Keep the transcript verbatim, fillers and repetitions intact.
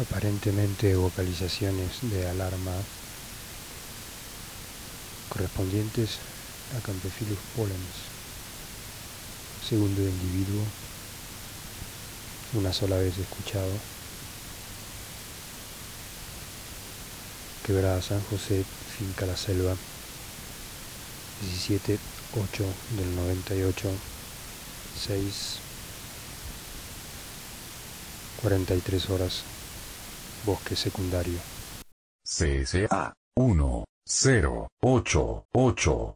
aparentemente vocalizaciones de alarma correspondientes a Campestris pollens. Segundo individuo, una sola vez escuchado. Quebrada San José, Finca La Selva, diecisiete ocho del noventa y ocho, seis cuarenta y tres horas, bosque secundario. C S A uno cero ocho ocho